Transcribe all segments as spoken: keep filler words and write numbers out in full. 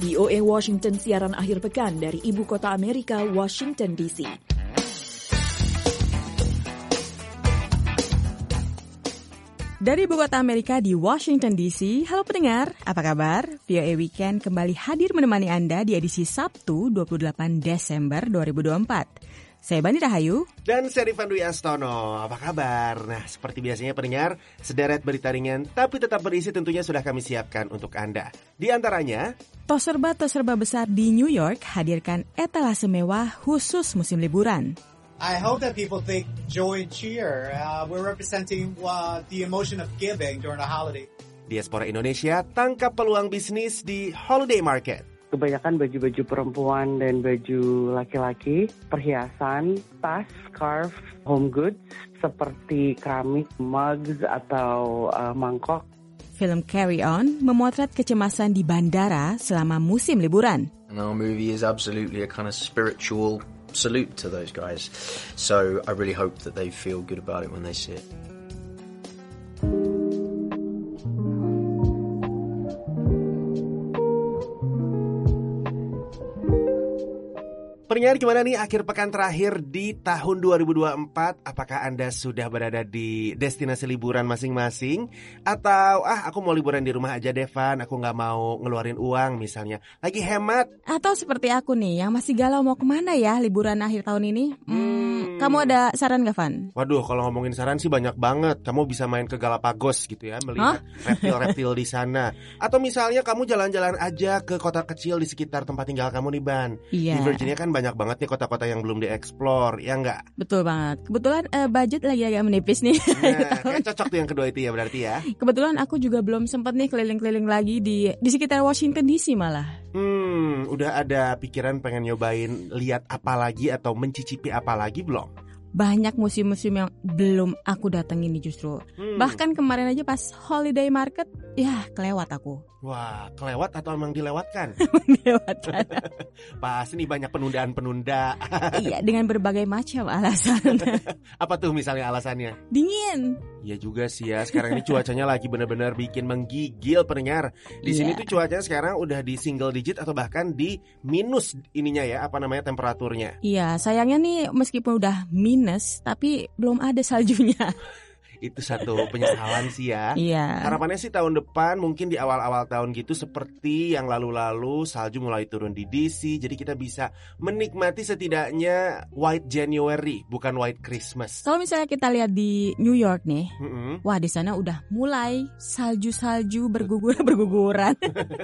V O A Washington siaran akhir pekan dari ibu kota Amerika, Washington D C. Dari ibu kota Amerika di Washington D C, halo pendengar, apa kabar? V O A Weekend kembali hadir menemani Anda di edisi Sabtu dua puluh delapan Desember dua ribu dua puluh empat. Saya Bani Rahayu. Dan saya Rifan Dwi Astono. Apa kabar? Nah, seperti biasanya pendengar, sederet berita ringan tapi tetap berisi tentunya sudah kami siapkan untuk Anda. Di antaranya, Tos serba-tos serba besar di New York hadirkan etalase mewah khusus musim liburan. I hope that people think joy and cheer. Uh, we're representing uh, the emotion of giving during a holiday. Diaspora Indonesia tangkap peluang bisnis di holiday market. Kebanyakan baju-baju perempuan dan baju laki-laki, perhiasan, tas, scarf, home goods seperti keramik, mugs atau uh, mangkok. Film Carry On memotret kecemasan di bandara selama musim liburan. And our movie is absolutely a kind of spiritual salute to those guys. So I really hope that they feel good about it when they see it. Pendengar, gimana nih akhir pekan terakhir di tahun dua ribu dua puluh empat? Apakah Anda sudah berada di destinasi liburan masing-masing? Atau, ah aku mau liburan di rumah aja deh Van, aku gak mau ngeluarin uang misalnya, lagi hemat? Atau seperti aku nih, yang masih galau mau kemana ya liburan akhir tahun ini? Hmm, kamu ada saran gak Van? Waduh, kalau ngomongin saran sih banyak banget. Kamu bisa main ke Galapagos gitu ya, melihat reptil-reptil di sana. Atau misalnya kamu jalan-jalan aja ke kota kecil di sekitar tempat tinggal kamu nih Ban. Iya. Di Virginia kan banyak banget nih kota-kota yang belum dieksplor, ya nggak? Betul banget. Kebetulan uh, budget lagi agak menipis nih. Nah, kayak cocok tuh yang kedua itu ya berarti ya. Kebetulan aku juga belum sempat nih keliling-keliling lagi di di sekitar Washington D C malah. Hmm, udah ada pikiran pengen nyobain lihat apa lagi atau mencicipi apa lagi belum? Banyak museum-museum yang belum aku datengin nih justru. Hmm. Bahkan kemarin aja pas holiday market, ya kelewat aku. Wah, kelewat atau emang dilewatkan? Dilewatkan. Pasti nih banyak penundaan-penunda. Iya, dengan berbagai macam alasan. Apa tuh misalnya alasannya? Dingin. Iya juga sih ya, sekarang ini cuacanya lagi benar-benar bikin menggigil pendengar. Di yeah. sini tuh cuacanya sekarang udah di single digit atau bahkan di minus ininya ya, apa namanya temperaturnya. Iya, sayangnya nih meskipun udah minus, tapi belum ada saljunya. Itu satu penyesalan sih ya. Iya. Harapannya sih tahun depan mungkin di awal-awal tahun gitu seperti yang lalu-lalu salju mulai turun di D C. Jadi kita bisa menikmati setidaknya White January, bukan White Christmas. Kalau misalnya kita lihat di New York nih, mm-hmm. wah di sana udah mulai salju-salju berguguran berguguran.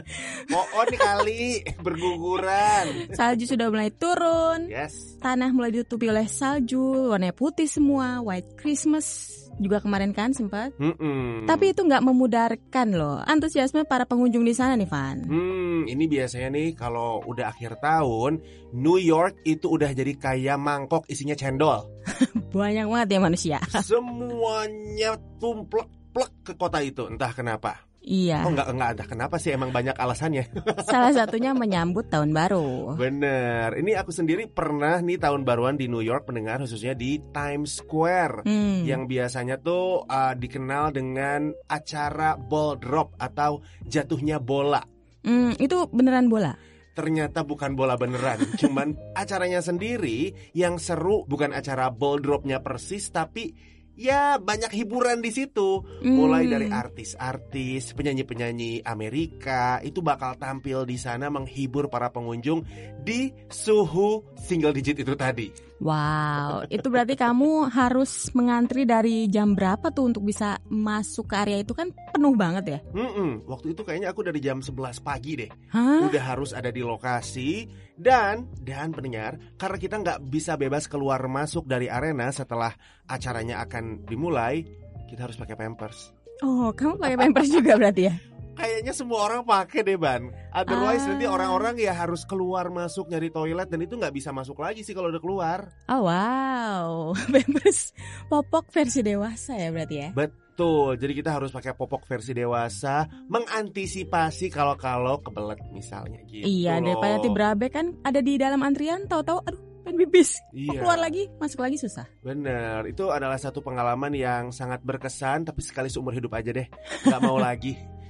Oh nih kali berguguran. Salju sudah mulai turun. Yes. Tanah mulai ditutupi oleh salju, warnanya putih semua, White Christmas. Juga kemarin kan sempat. Mm-mm. Tapi itu nggak memudarkan loh antusiasme para pengunjung di sana nih Van. Hmm, ini biasanya nih kalau udah akhir tahun, New York itu udah jadi kayak mangkok isinya cendol. Banyak banget ya manusia. Semuanya tumplek-plek ke kota itu, entah kenapa. Iya. Oh enggak, enggak ada kenapa sih, emang banyak alasannya. Salah satunya menyambut tahun baru. Bener, ini aku sendiri pernah nih tahun baruan di New York pendengar, khususnya di Times Square hmm. yang biasanya tuh uh, dikenal dengan acara ball drop atau jatuhnya bola. Hmm, itu beneran bola? Ternyata bukan bola beneran, cuman acaranya sendiri yang seru, bukan acara ball dropnya persis, tapi ya banyak hiburan di situ. Mulai hmm. dari artis-artis, penyanyi-penyanyi Amerika itu bakal tampil di sana menghibur para pengunjung di suhu single digit itu tadi. Wow, itu berarti kamu harus mengantri dari jam berapa tuh untuk bisa masuk ke area itu, kan penuh banget ya? Mm-mm, waktu itu kayaknya aku dari jam sebelas pagi deh. Hah? Udah harus ada di lokasi. Dan, dan pendengar, karena kita nggak bisa bebas keluar masuk dari arena setelah acaranya akan dimulai, kita harus pakai Pampers. Oh, kamu pakai Pampers juga berarti ya? Kayaknya semua orang pakai deh Ban. Otherwise ah. nanti orang-orang ya harus keluar masuk nyari toilet, dan itu nggak bisa masuk lagi sih kalau udah keluar. Oh wow, Pampers popok versi dewasa ya berarti ya? Betul, jadi kita harus pakai popok versi dewasa, mengantisipasi kalau-kalau kebelet misalnya gitu. Iya, loh. daripada nanti berabe kan ada di dalam antrian, tahu-tahu aduh pengen pipis, iya. keluar lagi, masuk lagi susah. Bener, itu adalah satu pengalaman yang sangat berkesan, tapi sekali seumur hidup aja deh, nggak mau lagi.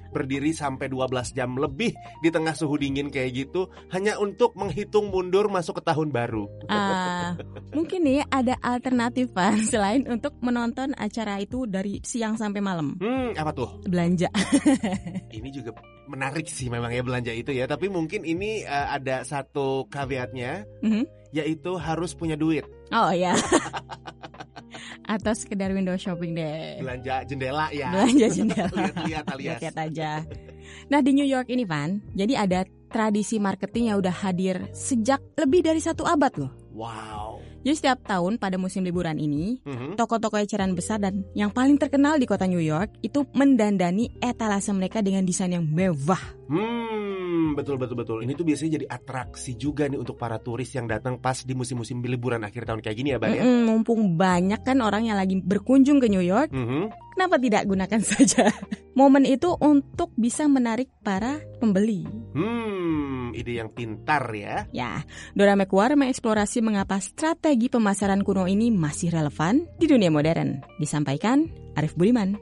berdiri sampai dua belas jam lebih di tengah suhu dingin kayak gitu hanya untuk menghitung mundur masuk ke tahun baru. Uh, mungkin nih ada alternatif Pak selain untuk menonton acara itu dari siang sampai malam. Hmm, apa tuh? Belanja. Ini juga menarik sih memang ya belanja itu ya, tapi mungkin ini uh, ada satu caveatnya, mm-hmm. yaitu harus punya duit. Oh ya. Atau sekedar window shopping deh. Belanja jendela ya. Belanja jendela. Lihat-lihat alias. Lihat-lihat aja. Nah di New York ini Van, jadi ada tradisi marketing yang udah hadir sejak lebih dari satu abad loh. Wow. Jadi setiap tahun pada musim liburan ini, mm-hmm. toko-toko eceran besar dan yang paling terkenal di kota New York itu mendandani etalase mereka dengan desain yang mewah. Hmm, betul betul betul. Ini tuh biasanya jadi atraksi juga nih untuk para turis yang datang pas di musim-musim liburan akhir tahun kayak gini ya, Bang ya. Mm-hmm, mumpung banyak kan orang yang lagi berkunjung ke New York, mm-hmm. kenapa tidak gunakan saja momen itu untuk bisa menarik para pembeli? Hmm, ide yang pintar ya. Ya, Dora McWar mengeksplorasi mengapa strategi pemasaran kuno ini masih relevan di dunia modern. Disampaikan Arif Budiman.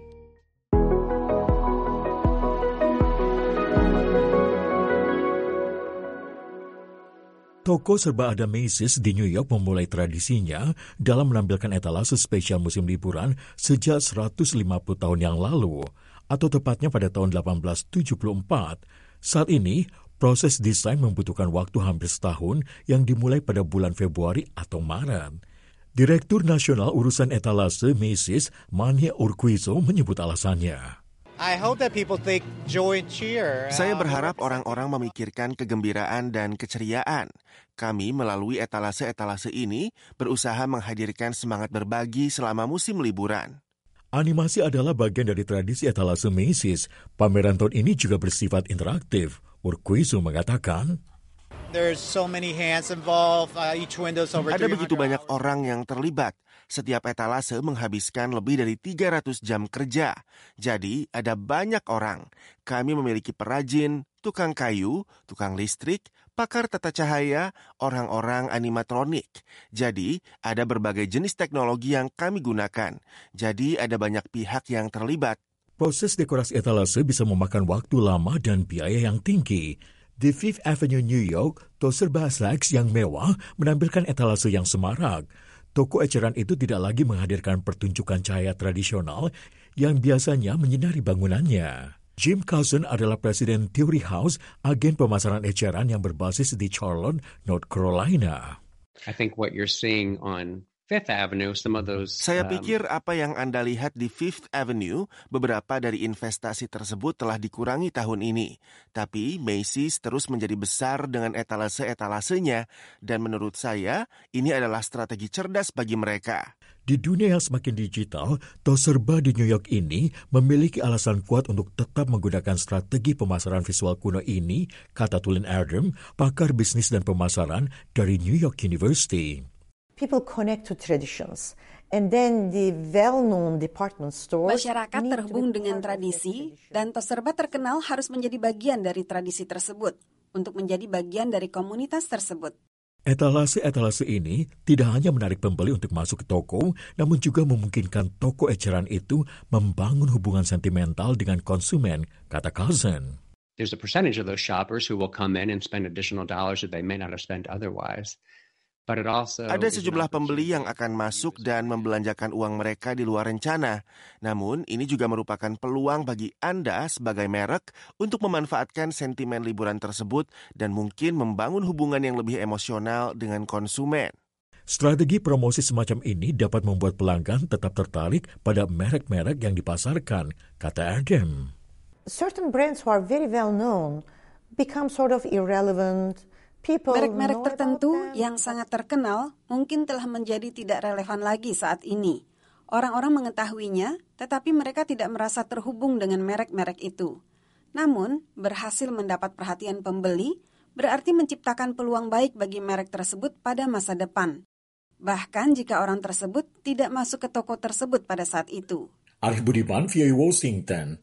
Toko serba ada Macy's di New York memulai tradisinya dalam menampilkan etalase spesial musim liburan sejak seratus lima puluh tahun yang lalu, atau tepatnya pada tahun delapan belas tujuh puluh empat. Saat ini, proses desain membutuhkan waktu hampir setahun yang dimulai pada bulan Februari atau Maret. Direktur Nasional Urusan Etalase Macy's, Mania Urquizo, menyebut alasannya. I hope that people think joy and cheer. Saya berharap orang-orang memikirkan kegembiraan dan keceriaan. Kami melalui etalase-etalase ini berusaha menghadirkan semangat berbagi selama musim liburan. Animasi adalah bagian dari tradisi etalase Macy's. Pameran tahun ini juga bersifat interaktif. Urquizo mengatakan, There's so many hands involved. Uh, each window's over Ada begitu banyak hours. orang yang terlibat. Setiap etalase menghabiskan lebih dari tiga ratus jam kerja. Jadi, ada banyak orang. Kami memiliki perajin, tukang kayu, tukang listrik, pakar tata cahaya, orang-orang animatronik. Jadi, ada berbagai jenis teknologi yang kami gunakan. Jadi, ada banyak pihak yang terlibat. Proses dekorasi etalase bisa memakan waktu lama dan biaya yang tinggi. Di Fifth Avenue, New York, toko serba Saks yang mewah menampilkan etalase yang semarak. Toko eceran itu tidak lagi menghadirkan pertunjukan cahaya tradisional yang biasanya menyinari bangunannya. Jim Cousin adalah presiden Theory House, agen pemasaran eceran yang berbasis di Charlotte, North Carolina. I think what you're seeing on Fifth Avenue, some of those. Saya pikir apa yang Anda lihat di Fifth Avenue, beberapa dari investasi tersebut telah dikurangi tahun ini. Tapi Macy's terus menjadi besar dengan etalase-etalasenya, dan menurut saya, ini adalah strategi cerdas bagi mereka. Di dunia yang semakin digital, toko serba di New York ini memiliki alasan kuat untuk tetap menggunakan strategi pemasaran visual kuno ini, kata Tulin Erdem, pakar bisnis dan pemasaran dari New York University. People connect to traditions, and then the well-known department stores. Masyarakat terhubung dengan tradisi, dan toko serba terkenal harus menjadi bagian dari tradisi tersebut untuk menjadi bagian dari komunitas tersebut. Etalase-etalase ini tidak hanya menarik pembeli untuk masuk ke toko, namun juga memungkinkan toko eceran itu membangun hubungan sentimental dengan konsumen, kata Cousin. There's a percentage of those shoppers who will come in and spend additional dollars that they may not have spent otherwise. But it also Ada sejumlah pembeli yang akan masuk dan membelanjakan uang mereka di luar rencana. Namun, ini juga merupakan peluang bagi Anda sebagai merek untuk memanfaatkan sentimen liburan tersebut dan mungkin membangun hubungan yang lebih emosional dengan konsumen. Strategi promosi semacam ini dapat membuat pelanggan tetap tertarik pada merek-merek yang dipasarkan, kata Adam. Certain brands who are very well known become sort of irrelevant. Merek-merek tertentu yang sangat terkenal mungkin telah menjadi tidak relevan lagi saat ini. Orang-orang mengetahuinya, tetapi mereka tidak merasa terhubung dengan merek-merek itu. Namun, berhasil mendapat perhatian pembeli berarti menciptakan peluang baik bagi merek tersebut pada masa depan. Bahkan jika orang tersebut tidak masuk ke toko tersebut pada saat itu. Arif Budiman, V O A Washington.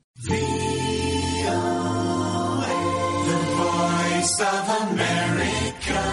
Of America.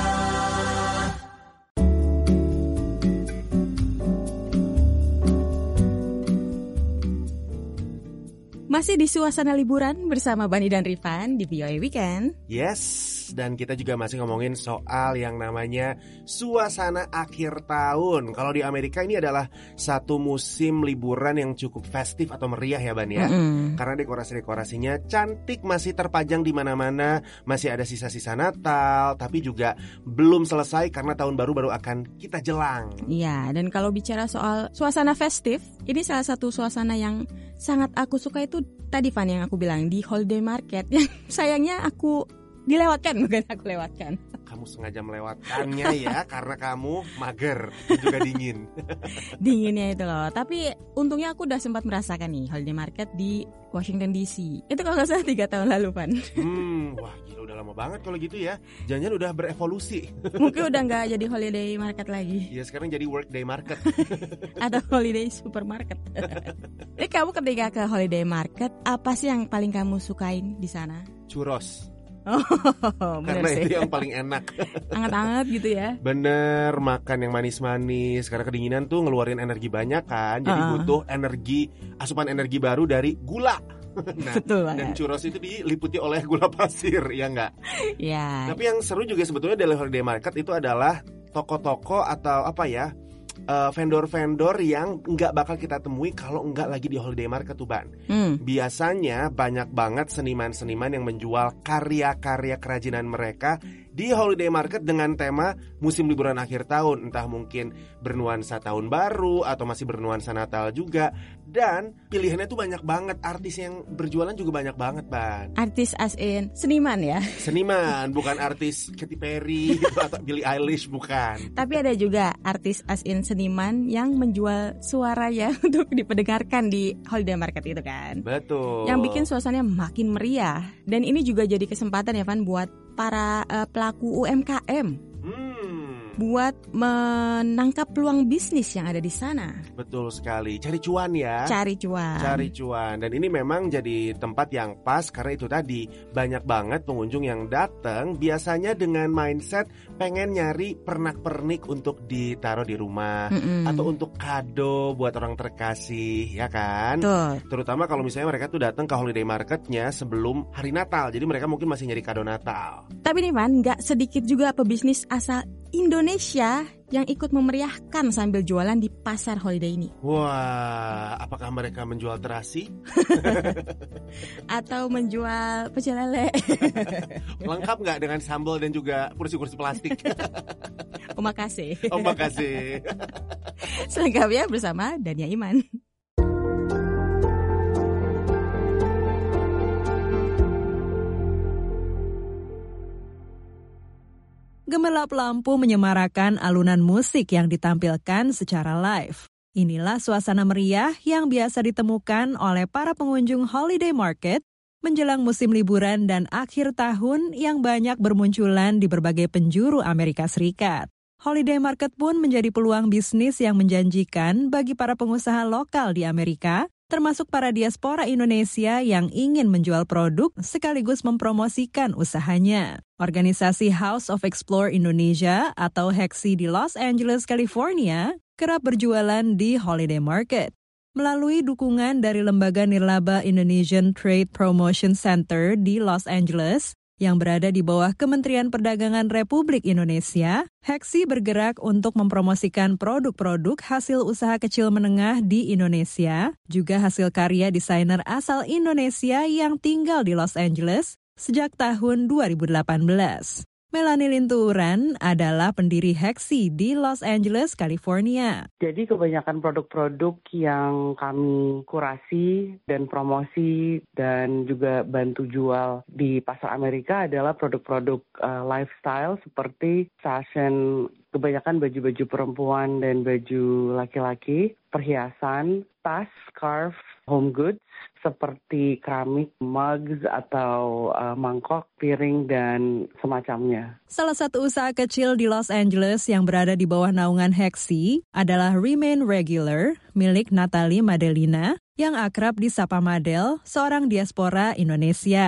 Masih di suasana liburan bersama Bani dan Rifan di V O A Weekend. Yes, dan kita juga masih ngomongin soal yang namanya suasana akhir tahun. Kalau di Amerika ini adalah satu musim liburan yang cukup festif atau meriah ya Ban ya. Mm-hmm. Karena dekorasi-dekorasinya cantik, masih terpajang di mana-mana, masih ada sisa-sisa Natal, tapi juga belum selesai karena tahun baru baru akan kita jelang. Iya, dan kalau bicara soal suasana festif, ini salah satu suasana yang sangat aku suka itu tadi Van yang aku bilang di holiday market. Yang sayangnya aku dilewatkan, bukan aku lewatkan. Kamu sengaja melewatkannya ya karena kamu mager dan juga dingin. Dinginnya itu loh. Tapi untungnya aku udah sempat merasakan nih holiday market di Washington D C. Itu kalau nggak salah tiga tahun lalu Van. Hmm, wah gila udah lama banget kalau gitu ya. Jangan-jangan udah berevolusi. Mungkin udah nggak jadi holiday market lagi. Iya sekarang jadi workday market. Atau holiday supermarket. Jadi kamu ketika ke holiday market, apa sih yang paling kamu sukain di sana? Churros. Oh, karena sih. itu yang paling enak. Anget-anget gitu ya. Bener, makan yang manis-manis. Karena kedinginan tuh ngeluarin energi banyak kan. Jadi uh. butuh energi, asupan energi baru dari gula. Nah, betul banget. Dan churros itu diliputi oleh gula pasir, ya enggak? Ya. Tapi yang seru juga sebetulnya dari holiday market itu adalah toko-toko atau apa ya, Uh, vendor-vendor yang nggak bakal kita temui kalau nggak lagi di holiday market tuh Ban. Hmm. Biasanya banyak banget seniman-seniman yang menjual karya-karya kerajinan mereka di holiday market dengan tema musim liburan akhir tahun. Entah mungkin bernuansa tahun baru atau masih bernuansa Natal juga. Dan pilihannya tuh banyak banget. Artis yang berjualan juga banyak banget Ban. Artis as in seniman ya? Seniman, bukan artis Katy Perry gitu, atau Billie Eilish, bukan. Tapi ada juga artis as in seniman yang menjual suaranya untuk diperdengarkan di holiday market itu kan. Betul. Yang bikin suasananya makin meriah. Dan ini juga jadi kesempatan ya Van buat para uh, pelaku U M K M. Hmm. Buat menangkap peluang bisnis yang ada di sana. Betul sekali. Cari cuan ya. Cari cuan. Cari cuan. Dan ini memang jadi tempat yang pas karena itu tadi banyak banget pengunjung yang datang biasanya dengan mindset pengen nyari pernak-pernik untuk ditaruh di rumah. Mm-mm. Atau untuk kado buat orang terkasih, ya kan? Betul. Terutama kalau misalnya mereka tuh datang ke holiday marketnya sebelum hari Natal. Jadi mereka mungkin masih nyari kado Natal. Tapi nih Van, gak sedikit juga pebisnis asal Indonesia yang ikut memeriahkan sambil jualan di pasar holiday ini. Wah, apakah mereka menjual terasi? Atau menjual pecel lele? Lengkap nggak dengan sambal dan juga kursi-kursi plastik? Omakase. Omakase. Selengkapnya bersama Dania Iman. Gemerlap lampu menyemarakan alunan musik yang ditampilkan secara live. Inilah suasana meriah yang biasa ditemukan oleh para pengunjung holiday market menjelang musim liburan dan akhir tahun yang banyak bermunculan di berbagai penjuru Amerika Serikat. Holiday market pun menjadi peluang bisnis yang menjanjikan bagi para pengusaha lokal di Amerika, termasuk para diaspora Indonesia yang ingin menjual produk sekaligus mempromosikan usahanya. Organisasi House of Explore Indonesia atau Hexi di Los Angeles, California, kerap berjualan di holiday market. Melalui dukungan dari lembaga nirlaba Indonesian Trade Promotion Center di Los Angeles, yang berada di bawah Kementerian Perdagangan Republik Indonesia, Hexi bergerak untuk mempromosikan produk-produk hasil usaha kecil menengah di Indonesia, juga hasil karya desainer asal Indonesia yang tinggal di Los Angeles sejak tahun dua ribu delapan belas. Melanie Lintuuran adalah pendiri Hexi di Los Angeles, California. Jadi kebanyakan produk-produk yang kami kurasi dan promosi dan juga bantu jual di pasar Amerika adalah produk-produk uh, lifestyle seperti fashion, kebanyakan baju-baju perempuan dan baju laki-laki, perhiasan, tas, scarf, home goods, seperti keramik, mugs atau uh, mangkok, piring, dan semacamnya. Salah satu usaha kecil di Los Angeles yang berada di bawah naungan Hexi adalah Remain Regular, milik Natalie Madelina, yang akrab disapa Madel, seorang diaspora Indonesia.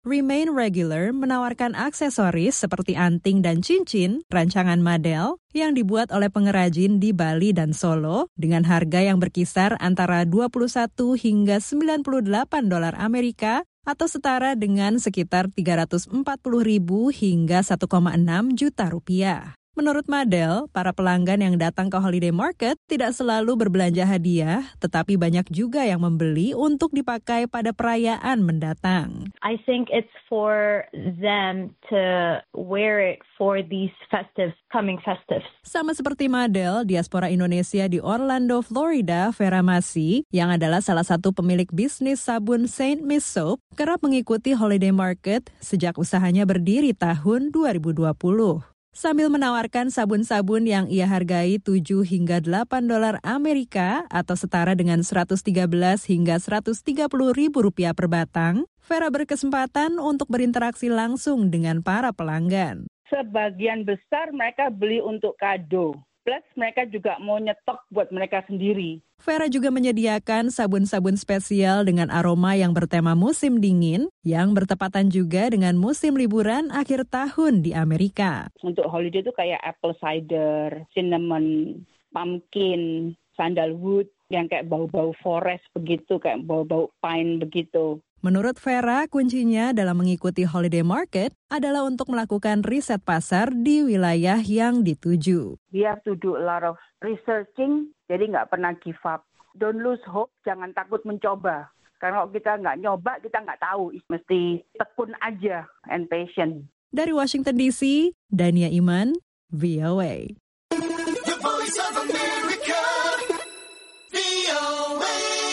Remain Regular menawarkan aksesoris seperti anting dan cincin rancangan Madel yang dibuat oleh pengrajin di Bali dan Solo dengan harga yang berkisar antara dua puluh satu hingga sembilan puluh delapan dolar Amerika atau setara dengan sekitar tiga ratus empat puluh ribu hingga satu koma enam juta rupiah. Menurut Madel, para pelanggan yang datang ke Holiday Market tidak selalu berbelanja hadiah, tetapi banyak juga yang membeli untuk dipakai pada perayaan mendatang. I think it's for them to wear it for these festive, coming festives. Sama seperti Madel, diaspora Indonesia di Orlando, Florida, Vera Masi, yang adalah salah satu pemilik bisnis sabun Saint Miss Soap, kerap mengikuti Holiday Market sejak usahanya berdiri tahun dua ribu dua puluh. Sambil menawarkan sabun-sabun yang ia hargai tujuh hingga delapan dolar Amerika atau setara dengan seratus tiga belas hingga seratus tiga puluh ribu rupiah per batang, Vera berkesempatan untuk berinteraksi langsung dengan para pelanggan. Sebagian besar mereka beli untuk kado, plus mereka juga mau nyetok buat mereka sendiri. Vera juga menyediakan sabun-sabun spesial dengan aroma yang bertema musim dingin yang bertepatan juga dengan musim liburan akhir tahun di Amerika. Untuk holiday itu kayak apple cider, cinnamon, pumpkin, sandalwood yang kayak bau-bau forest begitu, kayak bau-bau pine begitu. Menurut Vera, kuncinya dalam mengikuti Holiday Market adalah untuk melakukan riset pasar di wilayah yang dituju. We have to do a lot of researching, jadi nggak pernah give up. Don't lose hope, jangan takut mencoba. Karena kalau kita nggak nyoba, kita nggak tahu. Mesti tekun aja and patient. Dari Washington D C, Dania Iman, V O A. The Voice of America, V O A.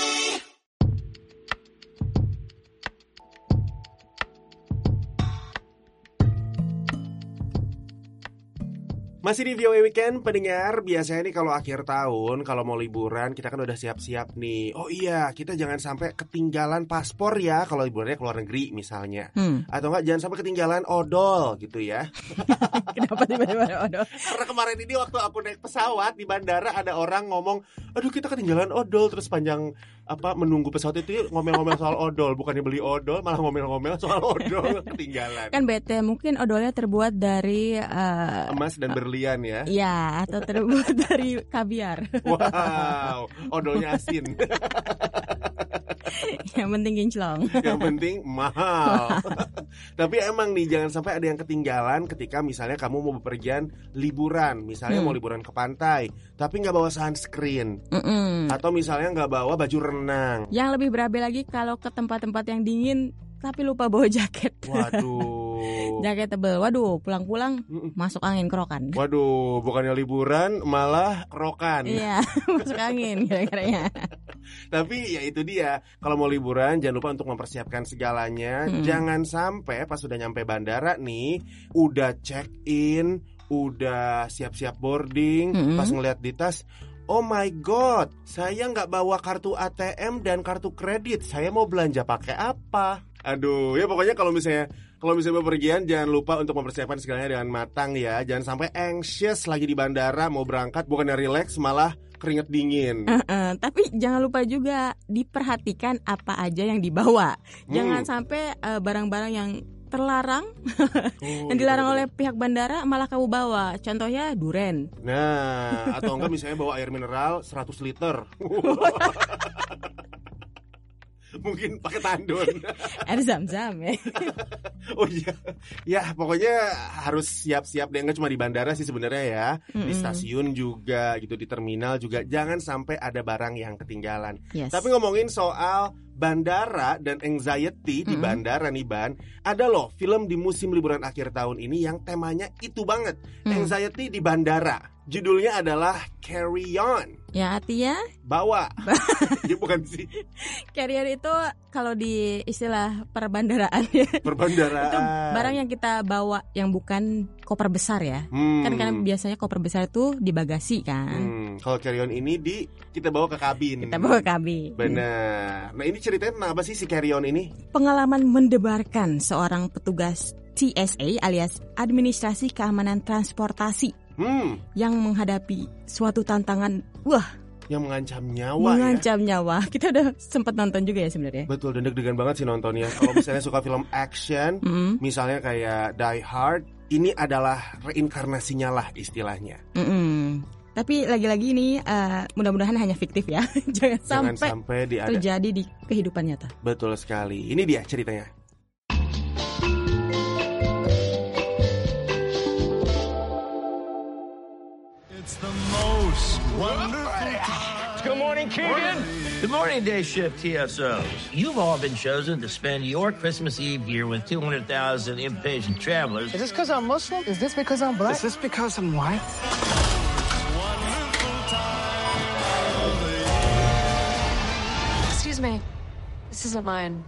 Masih di V O A Weekend, pendengar. Biasanya nih kalau akhir tahun, kalau mau liburan, kita kan udah siap-siap nih. Oh iya, kita jangan sampai ketinggalan paspor ya kalau liburannya ke luar negeri misalnya. Hmm. Atau enggak, jangan sampai ketinggalan odol gitu ya. Kenapa tiba-tiba odol? Karena kemarin ini waktu aku naik pesawat di bandara, ada orang ngomong, aduh kita ketinggalan odol. Terus panjang apa menunggu pesawat itu ngomel-ngomel soal odol. Bukannya beli odol, malah ngomel-ngomel soal odol ketinggalan. Kan bete, mungkin odolnya terbuat dari uh, emas dan berlian ya. Iya, atau terbuat dari kaviar. Wow, odolnya asin. Yang penting kinclong. Yang penting mahal. Tapi emang nih jangan sampai ada yang ketinggalan ketika misalnya kamu mau bepergian liburan. Misalnya hmm. mau liburan ke pantai, tapi nggak bawa sunscreen. Mm-mm. Atau misalnya nggak bawa baju renang. Yang lebih berabe lagi kalau ke tempat-tempat yang dingin tapi lupa bawa jaket. Waduh. Jaket tebel. Waduh, pulang-pulang Mm-mm. masuk angin kerokan. Waduh, bukannya liburan malah kerokan. Iya, masuk angin kira-kiranya. Tapi ya itu dia, kalau mau liburan jangan lupa untuk mempersiapkan segalanya. Mm-mm. Jangan sampai pas sudah nyampe bandara nih, udah check in, udah siap-siap boarding, Mm-mm. pas ngeliat di tas, oh my god, saya nggak bawa kartu A T M dan kartu kredit. Saya mau belanja pakai apa? Aduh, ya pokoknya kalau misalnya kalau misalnya bepergian jangan lupa untuk mempersiapkan segalanya dengan matang ya. Jangan sampai anxious lagi di bandara mau berangkat, bukannya relax malah keringet dingin. Uh-uh, tapi jangan lupa juga diperhatikan apa aja yang dibawa. Hmm. Jangan sampai uh, barang-barang yang terlarang oh, yang dilarang oleh pihak bandara malah kamu bawa. Contohnya duren. Nah, atau enggak misalnya bawa air mineral seratus liter. Mungkin pakai tandon. Air zam-zam ya. Oh iya. Ya pokoknya harus siap-siap deh. Nggak cuma di bandara sih sebenarnya ya. Mm-mm. Di stasiun juga gitu, di terminal juga. Jangan sampai ada barang yang ketinggalan. Yes. Tapi ngomongin soal bandara dan anxiety di mm-hmm. bandara nih Ban, ada loh film di musim liburan akhir tahun ini yang temanya itu banget, mm. anxiety di bandara. Judulnya adalah Carry On. Ya artinya bawa. Ya bukan sih. Carry on itu kalau di istilah perbandaraan ya. Perbandaraan. Itu barang yang kita bawa yang bukan koper besar ya. Hmm. Kan karena biasanya koper besar itu di bagasi kan. Hmm. Kalau carry on ini di kita bawa ke kabin. Kita bawa ke kabin. Benar. Nah ini ceritanya kenapa sih si Carry On ini? Pengalaman mendebarkan seorang petugas T S A alias Administrasi Keamanan Transportasi. Hmm. Yang menghadapi suatu tantangan, wah, Yang mengancam nyawa Mengancam ya. nyawa. Kita udah sempat nonton juga ya sebenarnya. Betul, dan deg-degan banget sih nontonnya. Kalau misalnya suka film action, Mm. misalnya kayak Die Hard, ini adalah reinkarnasinya lah istilahnya. Mm-mm. Tapi lagi-lagi ini uh, mudah-mudahan hanya fiktif ya. Jangan, Jangan sampai, sampai diada- terjadi di kehidupan nyata. Betul sekali. Ini dia ceritanya. It's the most wonderful time. Good morning, Keegan. Good morning, day shift T S Os. You've all been chosen to spend your Christmas Eve here with two hundred thousand impatient travelers. Is this because I'm Muslim? Is this because I'm black? Is this because I'm white? Excuse me. This isn't mine.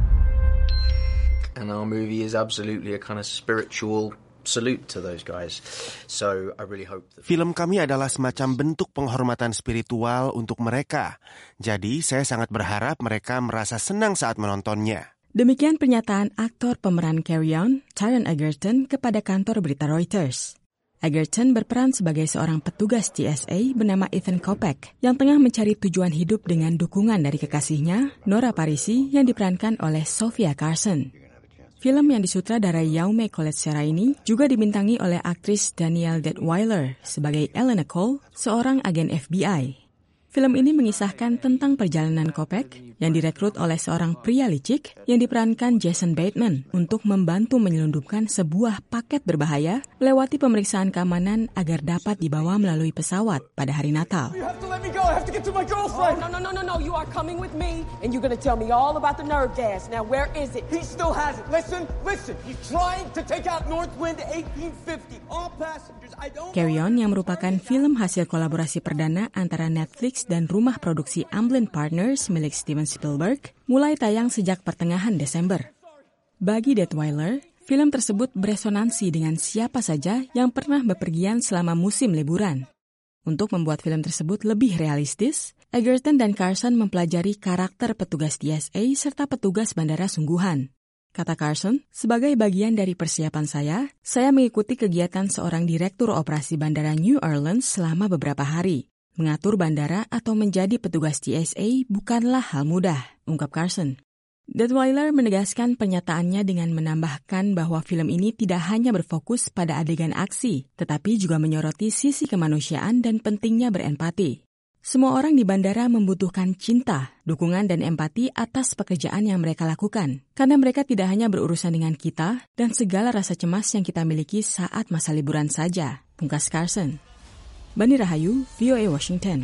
And our movie is absolutely a kind of spiritual salute to those guys. So I really hope that... Film kami adalah semacam bentuk penghormatan spiritual untuk mereka. Jadi saya sangat berharap mereka merasa senang saat menontonnya. Demikian pernyataan aktor pemeran Carry On, Taron Egerton, kepada kantor berita Reuters. Egerton berperan sebagai seorang petugas T S A bernama Ethan Kopek yang tengah mencari tujuan hidup dengan dukungan dari kekasihnya, Nora Parisi, yang diperankan oleh Sofia Carson. Film yang disutradarai Jaume Collet-Serra ini juga dibintangi oleh aktris Danielle Detweiler sebagai Elena Cole, seorang agen F B I. Film ini mengisahkan tentang perjalanan Kopek yang direkrut oleh seorang pria licik yang diperankan Jason Bateman untuk membantu menyelundupkan sebuah paket berbahaya melewati pemeriksaan keamanan agar dapat dibawa melalui pesawat pada hari Natal. You have to let me go. I have to get to my girlfriend. Oh, no, no, no, no, no. You are coming with me, and you're going to tell me all about the nerve gas. Now, where is it? He still has it. Listen, listen. He's trying to take out Northwind eighteen fifty. All passengers, I don't... Carry On yang merupakan film hasil kolaborasi perdana antara Netflix dan rumah produksi Amblin Partners milik Steven Spielberg mulai tayang sejak pertengahan Desember. Bagi Detweiler, film tersebut beresonansi dengan siapa saja yang pernah bepergian selama musim liburan. Untuk membuat film tersebut lebih realistis, Egerton dan Carson mempelajari karakter petugas T S A serta petugas bandara sungguhan. Kata Carson, sebagai bagian dari persiapan saya, saya mengikuti kegiatan seorang direktur operasi bandara New Orleans selama beberapa hari. Mengatur bandara atau menjadi petugas T S A bukanlah hal mudah, ungkap Carson. Detweiler menegaskan pernyataannya dengan menambahkan bahwa film ini tidak hanya berfokus pada adegan aksi, tetapi juga menyoroti sisi kemanusiaan dan pentingnya berempati. Semua orang di bandara membutuhkan cinta, dukungan, dan empati atas pekerjaan yang mereka lakukan, karena mereka tidak hanya berurusan dengan kita dan segala rasa cemas yang kita miliki saat masa liburan saja, pungkas Carson. Bani Rahayu, V O A Washington.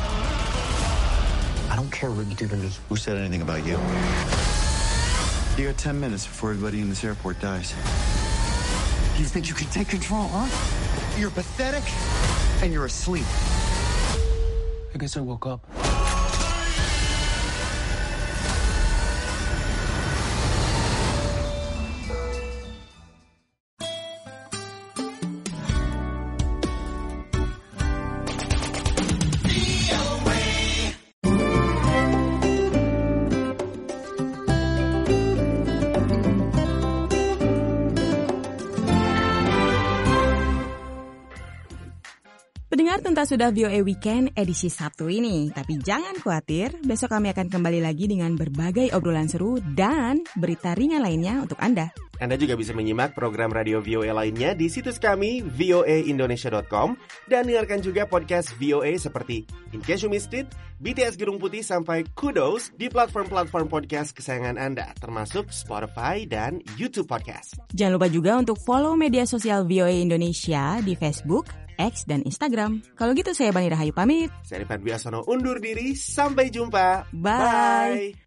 I don't care what you do to me. Who said anything about you? You got ten minutes before everybody in this airport dies. You think you can take control, huh? You're pathetic, and you're asleep. I guess I woke up. Pendengar, tuntas sudah V O A Weekend edisi Sabtu ini. Tapi jangan khawatir, besok kami akan kembali lagi dengan berbagai obrolan seru dan berita ringan lainnya untuk Anda. Anda juga bisa menyimak program radio V O A lainnya di situs kami v o a indonesia dot com dan dengarkan juga podcast V O A seperti In Case You Missed It, B T S Gedung Putih sampai Kudos di platform-platform podcast kesayangan Anda, termasuk Spotify dan YouTube Podcast. Jangan lupa juga untuk follow media sosial V O A Indonesia di Facebook, X, dan Instagram. Kalau gitu saya Bani Rahayu pamit. Saya Rifan Biasono undur diri, sampai jumpa. Bye. Bye.